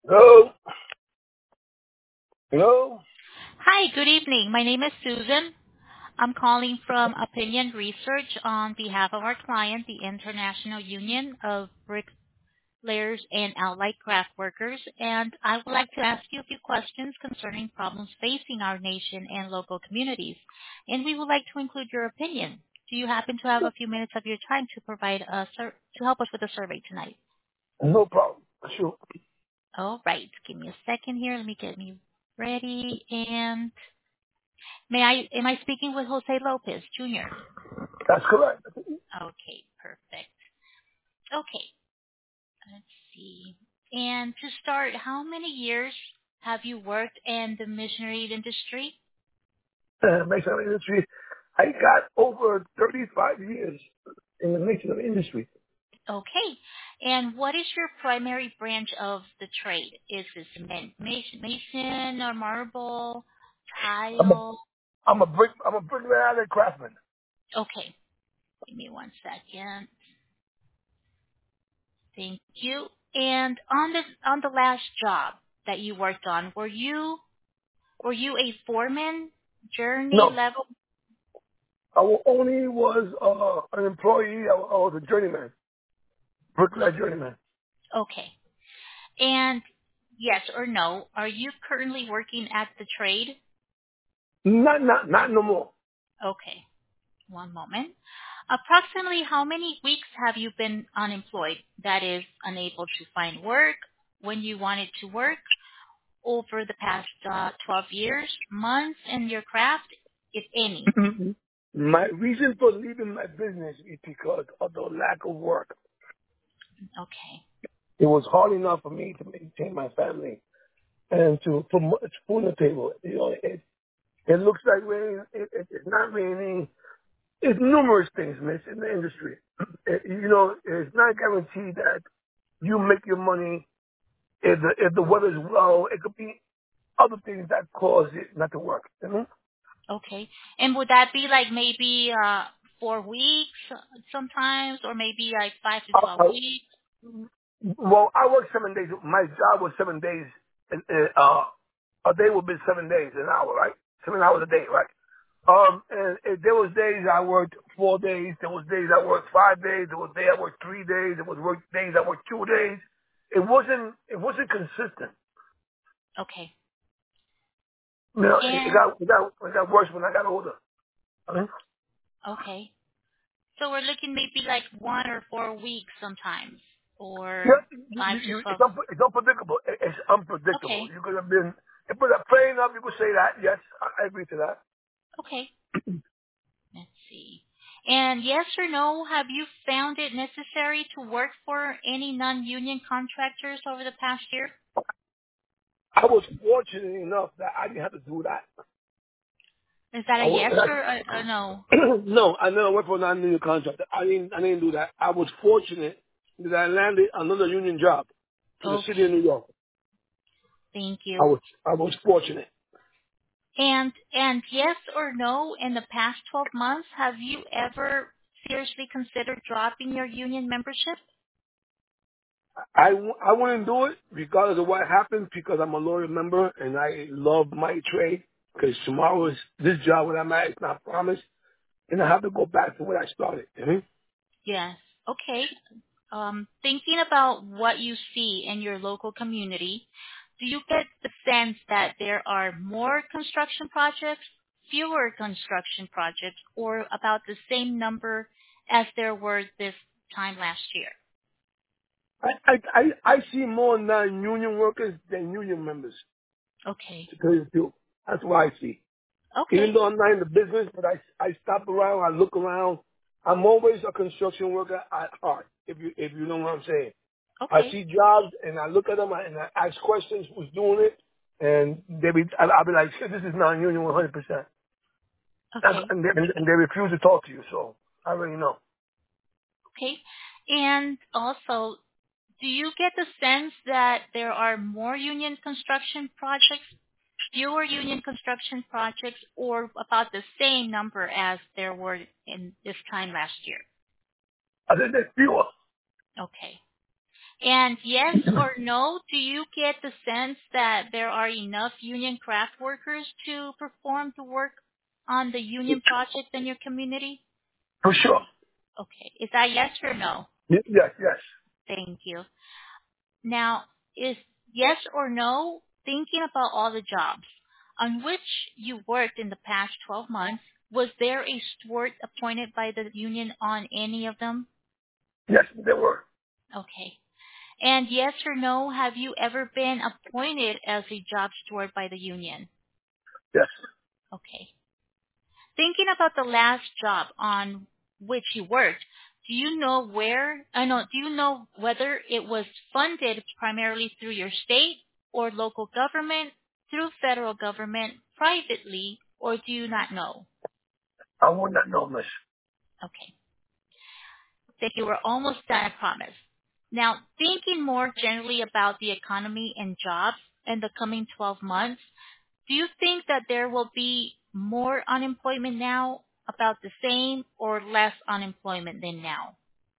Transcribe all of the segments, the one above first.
Hello? Hello? Hi, good evening. My name is Susan. I'm calling from Opinion Research on behalf of our client, the International Union of Bricklayers and Allied Craft Workers, and I would like to ask you a few questions concerning problems facing our nation and local communities, and we would like to include your opinion. Do you happen to have a few minutes of your time to provide to help us with a survey tonight? No problem. Sure. All right, give me a second here. Let me get me ready. And am I speaking with Jose Lopez Jr.? That's correct. Okay, perfect. Okay, let's see. And to start, how many years have you worked in the missionary industry? Masonry industry. I got over 35 years in the masonry industry. Okay. And what is your primary branch of the trade? Is this mason or marble, I'm a, tile? I'm a bricklayer and craftsman. Okay, give me one second. Thank you. And on the last job that you worked on, were you a foreman, journey No, level? only was an employee. I was a journeyman, bricklayer journeyman. Okay. And yes or no, are you currently working at the trade? Not no more. Okay. One moment. Approximately how many weeks have you been unemployed? That is, unable to find work when you wanted to work over the past 12 years, months in your craft, if any? My reason for leaving my business is because of the lack of work. Okay. It was hard enough for me to maintain my family and to put food on the table. You know, it looks like raining. It's not raining. It's numerous things, miss, in the industry. It's not guaranteed that you make your money if the weather's low. It could be other things that cause it not to work. You know? Okay. And would that be like maybe 4 weeks sometimes, or maybe like 5 to 12 weeks? Well, I work 7 days. My job was 7 days. A day would be 7 days, an hour, right? 7 hours a day, right? And there was days I worked 4 days. There was days I worked 5 days. There was days I worked 3 days. There was days I worked 2 days. It wasn't consistent. Okay. You know, And it got worse when I got older. Huh? okay. So we're looking maybe like 1 or 4 weeks sometimes, or Yeah, 5 to 12. it's unpredictable. It's unpredictable. Okay. You could have been, but fair enough. You could say that. Yes, I agree to that. Okay. Let's see. And yes or no, have you found it necessary to work for any non-union contractors over the past year? I was fortunate enough that I didn't have to do that. Is that I a yes was, or a no? no, I never worked for a non-union contractor. I didn't do that. I was fortunate that I landed another union job in the city of Okay. New York. Thank I you. was I was fortunate. And yes or no, in the past 12 months, have you ever seriously considered dropping your union membership? I wouldn't do it regardless of what happens because I'm a loyal member and I love my trade. Because tomorrow is this job where I'm at is not promised, and I have to go back to where I started. You know? Yes. Okay. Thinking about what you see in your local community, do you get the sense that there are more construction projects, fewer construction projects, or about the same number as there were this time last year? I see more non-union workers than union members. Okay. To tell you the truth, that's what I see. Okay. Even though I'm not in the business, but I stop around, I look around. I'm always a construction worker at heart, if you know what I'm saying. I Okay. see jobs and I look at them and I ask questions who's doing it, and I'll be like, "Shit, this is non-union 100%." Okay. And they refuse to talk to you, so I already know. Okay. And also, do you get the sense that there are more union construction projects, fewer union construction projects, or about the same number as there were in this time last year? I think there's fewer. Okay. And yes or no, do you get the sense that there are enough union craft workers to perform the work on the union project in your community? For sure. Okay. Is that yes or no? Yes, yes. Thank you. Now, is yes or no, thinking about all the jobs on which you worked in the past 12 months, was there a steward appointed by the union on any of them? Yes, there were. Okay. And yes or no, have you ever been appointed as a job steward by the union? Yes. Okay. Thinking about the last job on which you worked, do you know do you know whether it was funded primarily through your state or local government, through federal government, privately, or do you not know? I would not know, miss. Okay. That you were almost done, I promise. Now, thinking more generally about the economy and jobs in the coming 12 months, do you think that there will be more unemployment now, about the same, or less unemployment than now?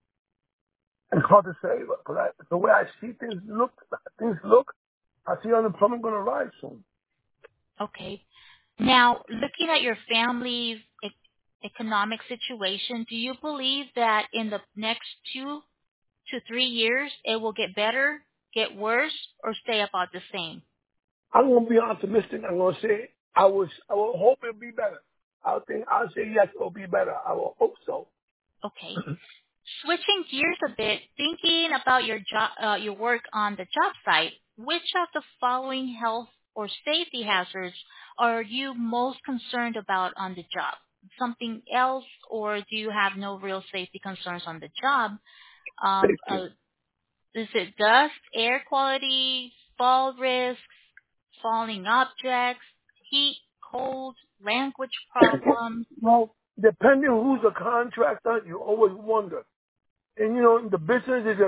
It's hard to say, but the way I see things look, I see unemployment going to rise soon. Okay. Now, looking at your family's economic situation, do you believe that in the next 2 to 3 years it will get better, get worse, or stay about the same? I'm going to be optimistic. I'm going to say I will hope it'll be better. I'll say yes, it'll be better. I will hope so. Okay. Switching gears a bit, thinking about your work on the job site, which of the following health or safety hazards are you most concerned about on the job? Something else, or do you have no real safety concerns on the job? Um, uh, Safety. is it dust, air quality, fall risks, falling objects, heat, cold, language problems? Well, depending who's the contractor, you always wonder. And the business is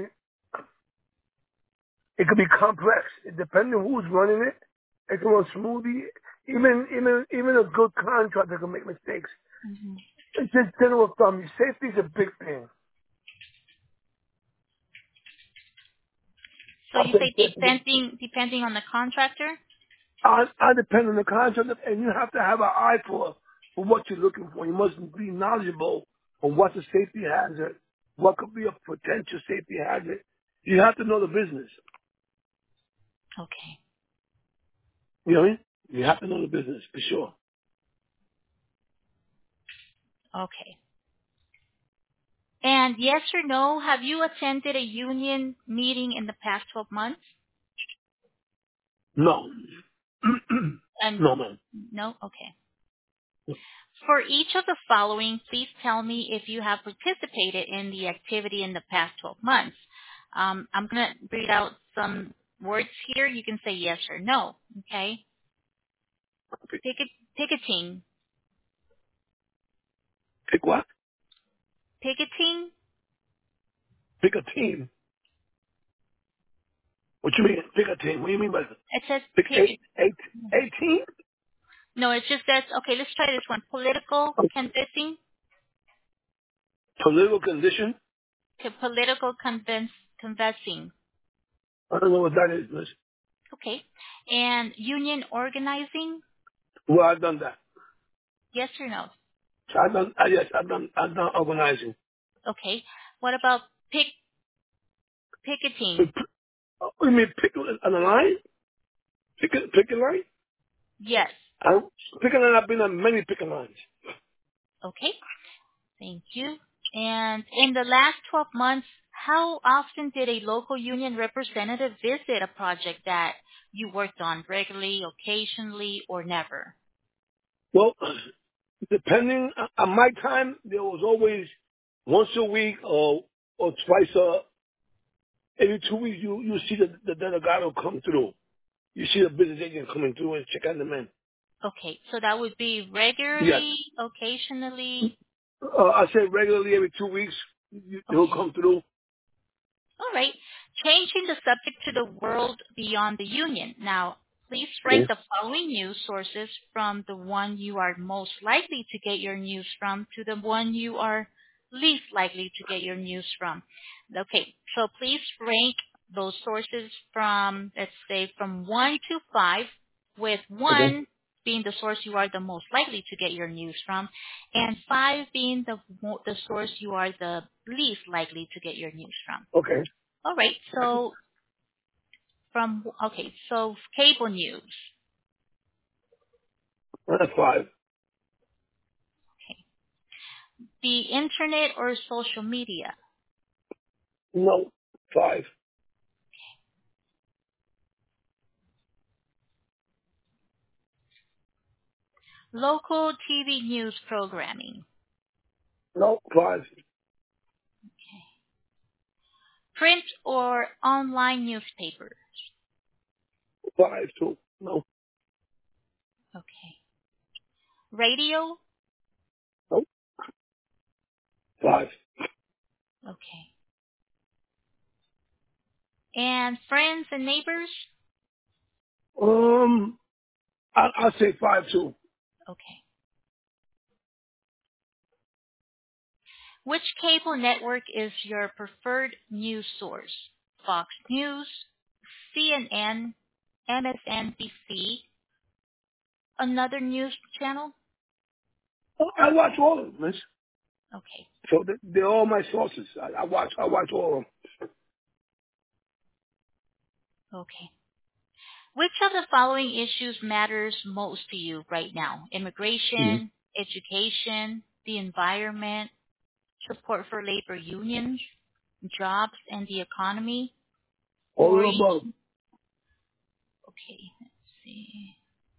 it could be complex. Depending who's running it, it can run smoothly. Even a good contractor can make mistakes. Mhm. It's just general thumb. Safety is a big thing. So I'll you say say safety. depending on the contractor? I depend on the contractor, and you have to have an eye for what you're looking for. You must be knowledgeable on what's a safety hazard, what could be a potential safety hazard. You have to know the business. Okay. You know what I mean? You have to know the business for sure. Okay. And yes or no, have you attended a union meeting in the past 12 months? No. And No, man. no? Okay. For each of the following, please tell me if you have participated in the activity in the past 12 months. I'm going to read out some words here. You can say yes or no. Okay. Picketing. Pick what? Picketing. Pick a team. What you mean? Pick a team. What do you mean by that? It says Pick eight team? no, it just says, okay, let's try this one. Political canvassing. Political condition? Political canvassing. I don't know what that is, miss. Okay. And union organizing? Well, I've done that. Yes or no? So yes, I've done organizing. Okay. What about picketing? You mean pick on a line? Pick a line? Yes. Pick a line, I've been on many pick lines. Okay. Thank you. And in the last 12 months, how often did a local union representative visit a project that you worked on? Regularly, occasionally, or never? Well, depending on my time, there was always once a week or twice every 2 weeks. You see the delegado come through. You see the business agent coming through and check on the men. Okay. So that would be Yes, regularly, occasionally. I say regularly every 2 weeks. He'll Okay. come through. All right. Changing the subject to the world beyond the union. Now, please rank Okay. the following news sources from the one you are most likely to get your news from to the one you are least likely to get your news from. Okay, so please rank those sources from, let's say, from 1 to 5, with Okay. 1 being the source you are the most likely to get your news from, and 5 being the source you are the least likely to get your news from. Okay. All right, so so cable news. That's 5. Okay. The internet or social media. No. 5. Local TV news programming. No. 5. Okay. Print or online newspaper. 5 too. No. Okay. Radio. No. 5. Okay. And friends and neighbors. I'll say 5 too. Okay. Which cable network is your preferred news source? Fox News, CNN, MSNBC, another news channel? I watch all of them, miss. Okay. So they're all my sources. I watch all of Okay. Which of the following issues matters most to you right now? them. Immigration, education, the environment, support for labor unions, jobs and the economy, All or of the above. okay, let's see.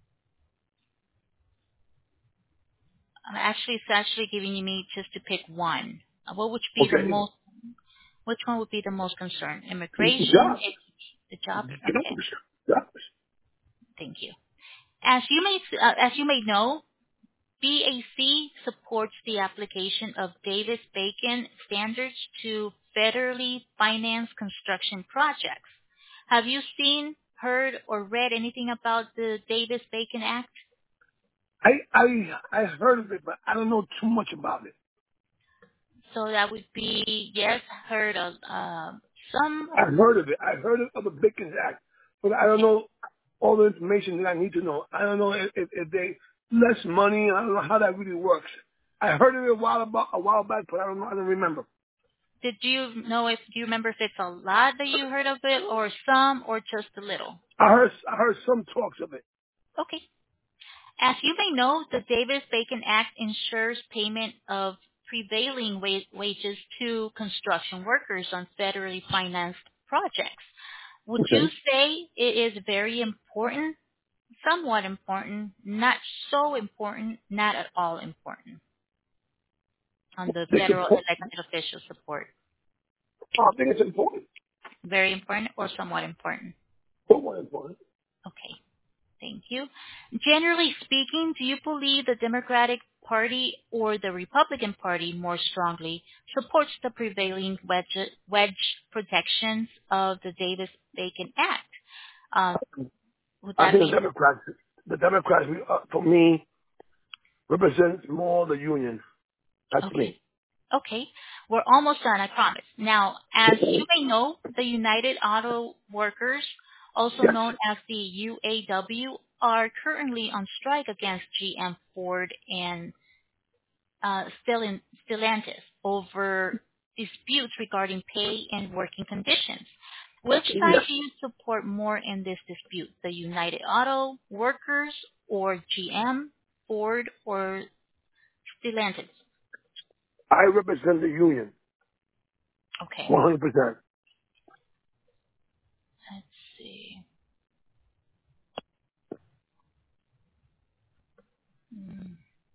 It's actually giving me just to pick one. What would be the Okay. most? Which one would be the most concern? Immigration, Jobs. the jobs. Okay, Jobs. Jobs. thank you. As you may know, BAC supports the application of Davis-Bacon standards to federally financed construction projects. Have you seen, heard, or read anything about the Davis-Bacon Act? I heard of it, but I don't know too much about it. So that would be, yes, heard of some. I heard of it. I heard of the Bicken's Act, but I don't Okay. know all the information that I need to know. I don't know if they less money. I don't know how that really works. I heard of it a while back, but I don't know. I don't remember. Do you remember if it's a lot that you heard of it, or some, or just a little? I heard some talks of it. Okay. As you may know, the Davis-Bacon Act ensures payment of prevailing wages to construction workers on federally financed projects. Would you Okay. say it is very important, somewhat important, not so important, not at all important on the It's federal important. elected official support? I think it's important. Very important or somewhat important? Somewhat important. Okay. Thank you. Generally speaking, do you believe the Democratic Party or the Republican Party more strongly supports the prevailing wedge protections of the Davis-Bacon Act? Uh, would I that think be the Democrats, for me, represent more the union. That's okay? me. Okay, we're almost done, I promise. Now, as you Okay. may know, the United Auto Workers, also Yes. known as the UAW, are currently on strike against GM, Ford, and Stellantis over disputes regarding pay and working conditions. Which side Yes. do you support more in this dispute? The United Auto Workers or GM, Ford, or Stellantis? I represent the union. Okay, 100%. let's see. Hmm.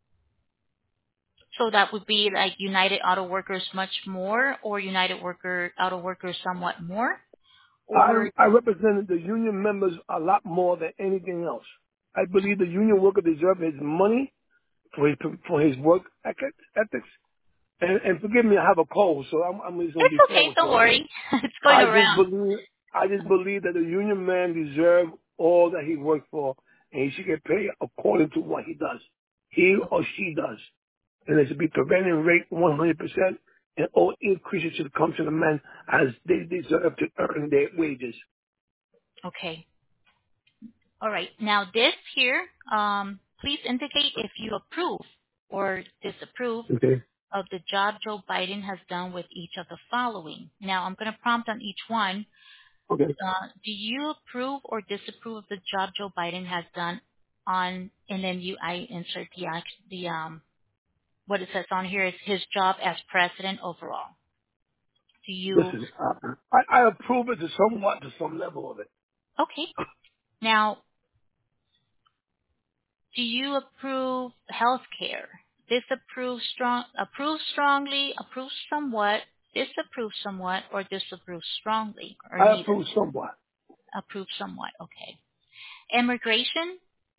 So that would be like United Auto Workers much more, or Auto Workers somewhat more, or I represented the union members a lot more than anything else. I believe the union worker deserves his money for his work ethics. And forgive me, I have a cold, so I'm just gonna it's be okay. forward. Don't So worry, it's going I just around. believe I just believe that the union man deserves all that he worked for, and he should get paid according to what he does. He or she does, and it should be prevailing rate 100%. and all increases should come to the men as they deserve to earn their wages. Okay. All right. Now this here, please indicate if you approve or disapprove Okay. of the job Joe Biden has done with each of the following. Now I'm going to prompt on each one. Okay. Do you approve or disapprove of the job Joe Biden has done on, and then I insert what it says on here is his job as president overall. Do you, Listen, I approve it to somewhat, to some level of it. okay. Now, do you approve health care? Approve strongly, approve somewhat, disapprove somewhat, or disapprove strongly, or I neither? approve somewhat. Approve somewhat, okay. Immigration,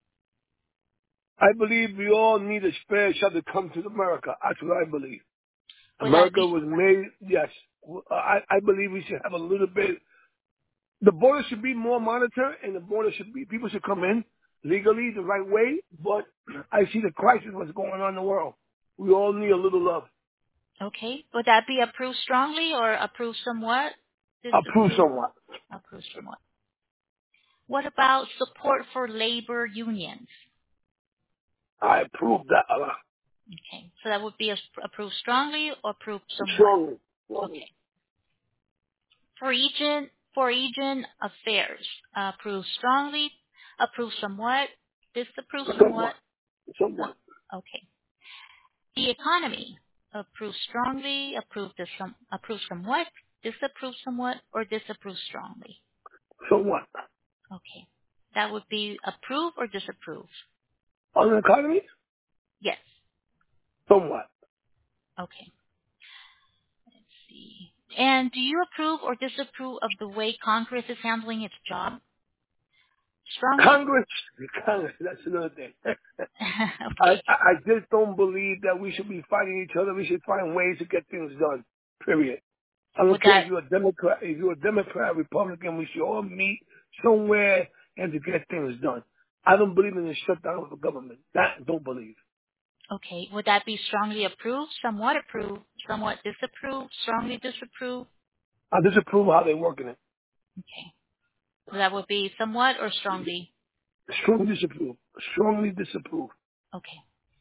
I believe we all need a spare shot to come to America. That's what I believe. would that America be, was made, yes. I believe we should have a little bit. The border should be more monitored, and the border should be, people should come in legally the right way, but I see the crisis what's going on in the world. We all need a little love. okay. Would that be approve strongly or approve somewhat? Approve Disapprove, somewhat. approve somewhat. What about support for labor unions? I approve that a lot. Okay. So that would be approve strongly or approve somewhat. Strongly. Strongly. Okay. For region affairs, approve strongly, approve somewhat, disapprove somewhat. Somewhat. Somewhat. Okay. The economy, approve strongly, approve somewhat, disapprove somewhat, or disapprove strongly. Somewhat. Okay. That would be approve or disapprove. On the economy? Yes. Somewhat. Okay. Let's see. And do you approve or disapprove of the way Congress is handling its job? Strongly. Congress, that's another thing. Okay. I just don't believe that we should be fighting each other. We should find ways to get things done. Period. I don't Would care if that you're a Democrat, Republican, we should all meet somewhere and to get things done. I don't believe in the shutdown of the government. That I don't believe. Okay. Would that be strongly approve, somewhat approve, somewhat disapprove, strongly disapprove? I disapprove how they're working it. Okay. So that would be somewhat or strongly? Strongly disapprove. Strongly disapprove. Okay.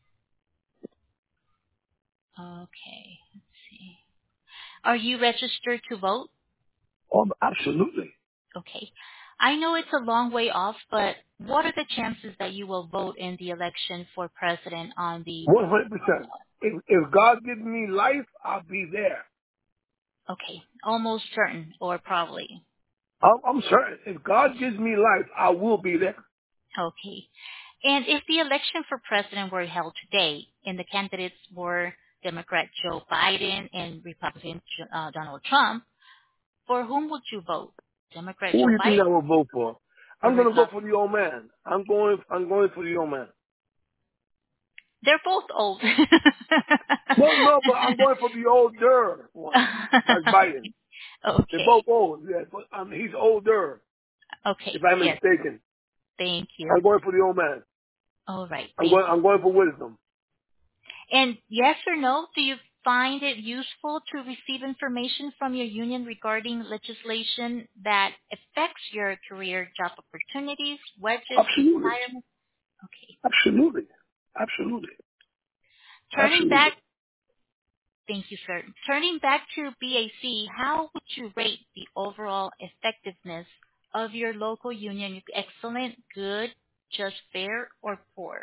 Okay. Let's see. Are you registered to vote? Oh, absolutely. Okay. I know it's a long way off, but what are the chances that you will vote in the election for president on the 100%. If God gives me life, I'll be there. okay, almost certain or probably. I'm certain. If God gives me life, I will be there. Okay. And if the election for president were held today and the candidates were Democrat Joe Biden and Republican Donald Trump, for whom would you vote? Democrat Who do Joe you think Biden I will vote for? or I'm going to vote for Republican? the old man. I'm going for the old man. They're both old. No, but I'm going for the older one. That's Biden. They're Okay. both old. Yeah, but he's older. Okay. If I'm Yes. mistaken, Thank you. I'm going for the old man. All right. I'm Thank going. you. I'm going for wisdom. And yes or no, do you find it useful to receive information from your union regarding legislation that affects your career job opportunities, wages, Absolutely. retirement? Okay. Absolutely. Absolutely. Turning Absolutely. back, thank you, sir. Turning back to BAC, how would you rate the overall effectiveness of your local union? Excellent, good, just fair, or poor?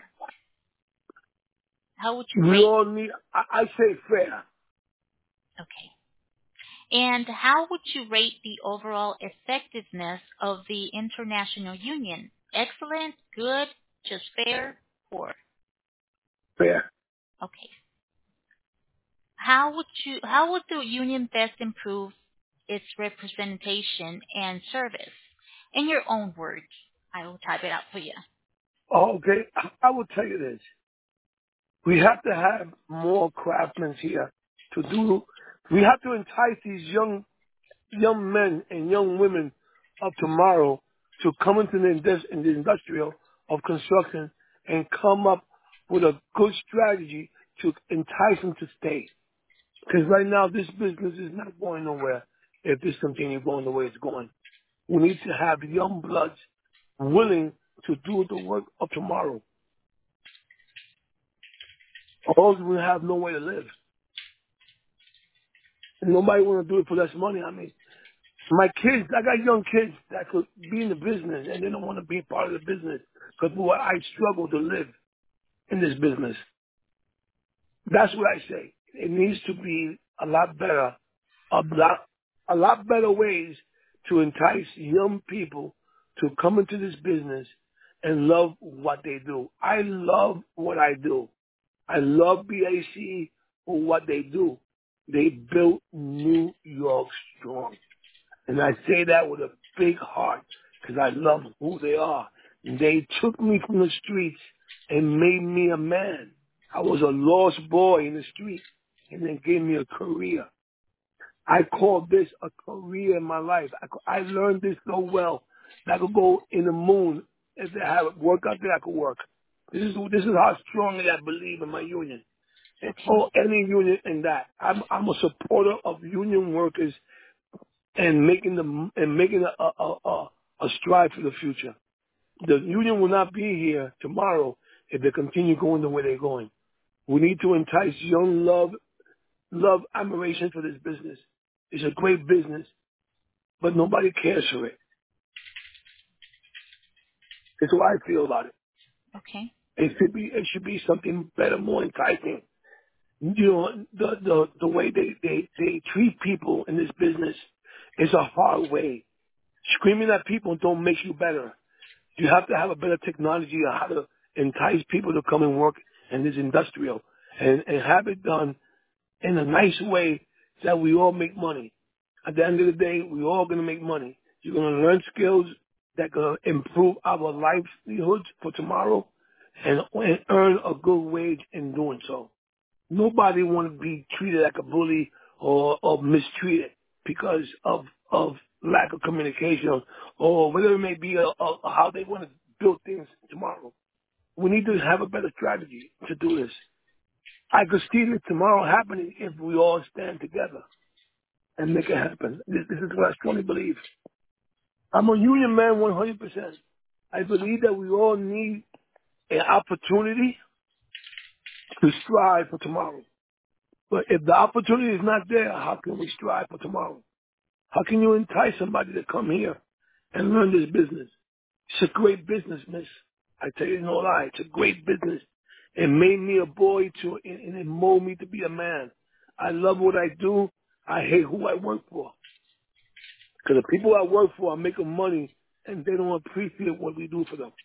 How would you We rate? all need. I say fair. Okay. And how would you rate the overall effectiveness of the international union? Excellent, good, just fair, poor? Fair. Okay. How would the union best improve its representation and service? In your own words. I will type it out for you. Oh, okay. I will tell you this. We have to have more craftsmen here to do. We have to entice these young men and young women of tomorrow to come into in the industrial of construction and come up with a good strategy to entice them to stay. Because right now this business is not going nowhere if this continues going the way it's going. We need to have young bloods willing to do the work of tomorrow. Or else we have no way to live. And nobody want to do it for less money. I mean, my kids, I got young kids that could be in the business and they don't want to be part of the business because I struggle to live in this business. That's what I say. It needs to be a lot better, a lot better ways to entice young people to come into this business and love what they do. I love what I do. I love BAC for what they do. They built New York strong. And I say that with a big heart because I love who they are. They took me from the streets and made me a man. I was a lost boy in the street and they gave me a career. I call this a career in my life. I learned this so well that I could go in the moon if they have work out there. I could work. This is how strongly I believe in my union. And Okay. for any union in that, I'm a supporter of union workers and making a strive for the future. The union will not be here tomorrow if they continue going the way they're going. We need to entice young love, admiration for this business. It's a great business, but nobody cares for it. That's what I feel about it. Okay. It should be something better, more enticing. You know, the way they treat people in this business is a hard way. Screaming at people don't make you better. You have to have a better technology on how to entice people to come and work in this industrial and have it done in a nice way that we all make money. At the end of the day, we're all going to make money. You're going to learn skills that going to improve our livelihoods for tomorrow and earn a good wage in doing so. Nobody want to be treated like a bully or mistreated because of lack of communication or whatever it may be or how they want to build things tomorrow. We need to have a better strategy to do this. I could see this tomorrow happening if we all stand together and make it happen. This is what I strongly believe. I'm a union man 100%. I believe that we all need an opportunity to strive for tomorrow. But if the opportunity is not there, how can we strive for tomorrow? How can you entice somebody to come here and learn this business? It's a great business, miss. I tell you no lie. It's a great business. It made me a boy and it molded me to be a man. I love what I do. I hate who I work for. Because the people I work for are making money and they don't appreciate what we do for them.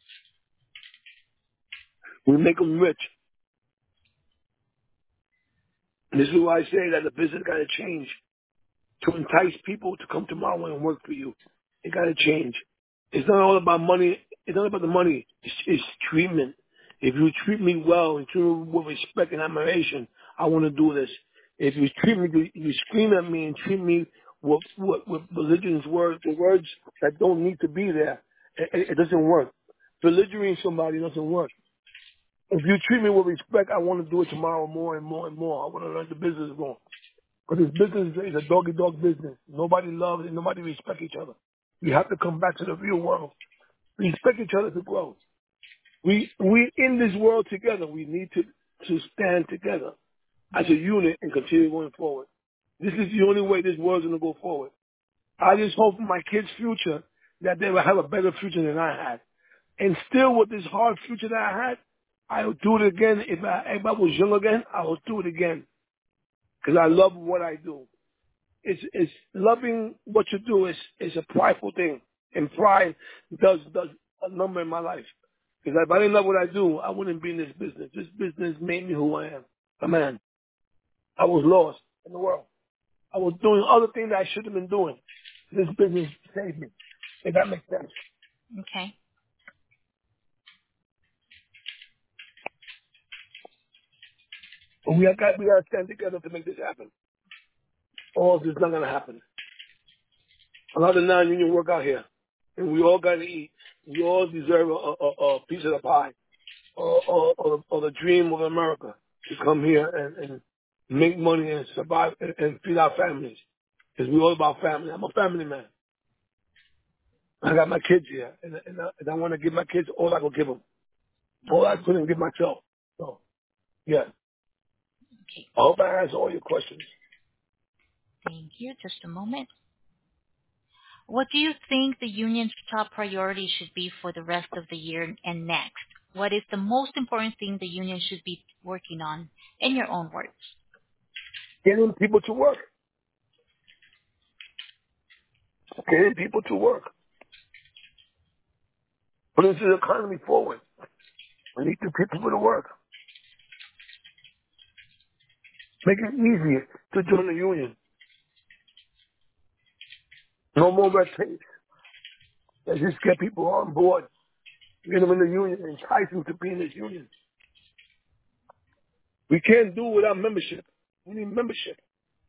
We make them rich. And this is why I say that the business got to change. To entice people to come tomorrow and work for you. It got to change. It's not all about money. It's not about the money. It's treatment. If you treat me well and treat me with respect and admiration, I want to do this. If you treat me, you scream at me and treat me with religion's words, the words that don't need to be there, it doesn't work. Belligerent somebody doesn't work. If you treat me with respect, I want to do it tomorrow more and more and more. I want to learn the business more. Because this business is a dog-eat-dog business. Nobody loves and nobody respects each other. We have to come back to the real world. Respect each other to grow. We in this world together. We need to stand together as a unit and continue going forward. This is the only way this world's going to go forward. I just hope for my kids' future that they will have a better future than I had. And still with this hard future that I had, I will do it again. If I was young again, I will do it again. Because I love what I do. It's loving what you do is a prideful thing. And pride does a number in my life. Because if I didn't love what I do, I wouldn't be in this business. This business made me who I am. A man. I was lost in the world. I was doing other things that I should have been doing. This business saved me. If that makes sense. Okay. But we got to stand together to make this happen. Or it's not going to happen. A lot of non-union work out here. And we all got to eat. We all deserve a piece of the pie. Or the dream of America to come here make money and survive and feed our families. Because we're all about family. I'm a family man. I got my kids here, and I want to give my kids all I could give them. All I couldn't give myself. So, yeah. Okay. I hope I answered all your questions. Thank you. Just a moment. What do you think the union's top priority should be for the rest of the year and next? What is the most important thing the union should be working on, in your own words? Getting people to work. Getting people to work. Putting the economy forward. We need to get people to work. Make it easier to join the union. No more red tape. Let's just get people on board. Get them in the union and entice them to be in this union. We can't do it without membership. We need membership.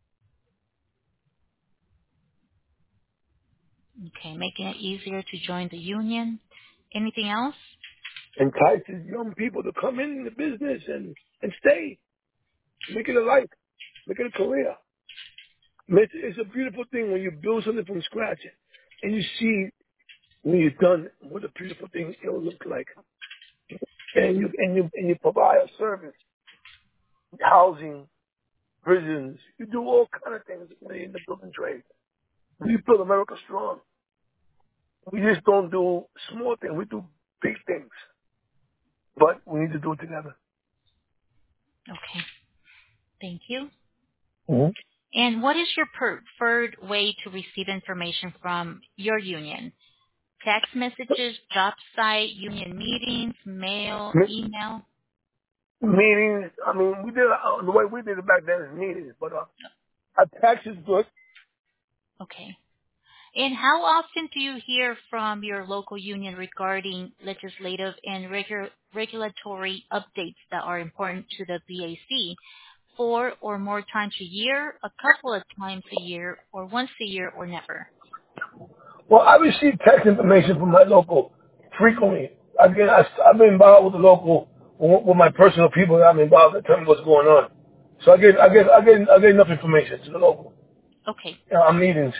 Okay, making it easier to join the union. Anything else? Entices young people to come in the business and stay. Make it a life. Make it a career. It's a beautiful thing when you build something from scratch and you see when you're done what a beautiful thing it'll look like. And you provide a service, housing, prisons. You do all kind of things when you're in the building trade. We build America strong. We just don't do small things. We do big things. But we need to do it together. Okay, thank you. Mm-hmm. And what is your preferred way to receive information from your union? Text messages, job site, union meetings, mail, email? Meetings, I mean, we did the way we did it back then is meetings, but a text is good. Okay. And how often do you hear from your local union regarding legislative and regulatory updates that are important to the BAC? 4 or more times a year, a couple of times a year, or once a year, or never? Well, I receive text information from my local frequently. Again, I've been involved with the local, with my personal people that I'm involved in, tell me what's going on. So I get enough information to the local Okay. meetings.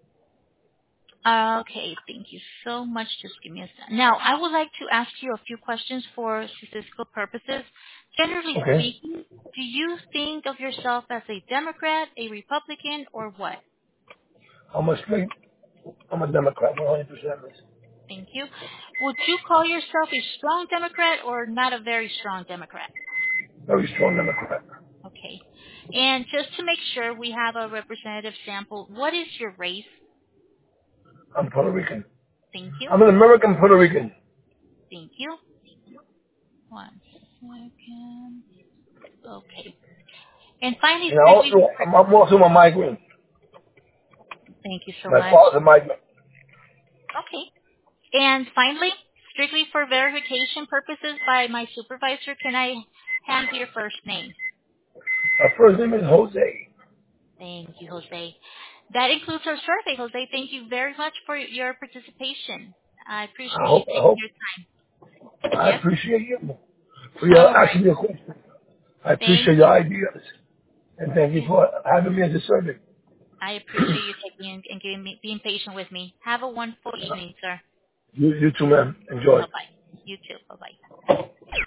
Okay, thank you so much. Just give me a second. Now, I would like to ask you a few questions for statistical purposes. Generally Okay. speaking, do you think of yourself as a Democrat, a Republican, or what? I'm a Democrat, 100%. Thank you. Would you call yourself a strong Democrat or not a very strong Democrat? Very strong Democrat. Okay. And just to make sure we have a representative sample, what is your race? I'm Puerto Rican. Thank you. I'm an American Puerto Rican. Thank you. 1 second. Okay. And finally, And strictly, I'm also a migrant. thank you so My much. father's a migrant. Okay. And finally, strictly for verification purposes by my supervisor, can I have your first name? My first name is Jose. Thank you, Jose. That includes our survey, Jose. Thank you very much for your participation. I appreciate you taking your time. I Yes? appreciate you for All your right. asking me a question. I Thank appreciate your you. ideas. And thank you for having me as a servant. I appreciate you taking and being patient with me. Have a wonderful evening, sir. You too, man. Enjoy. Bye-bye. You too. Bye-bye.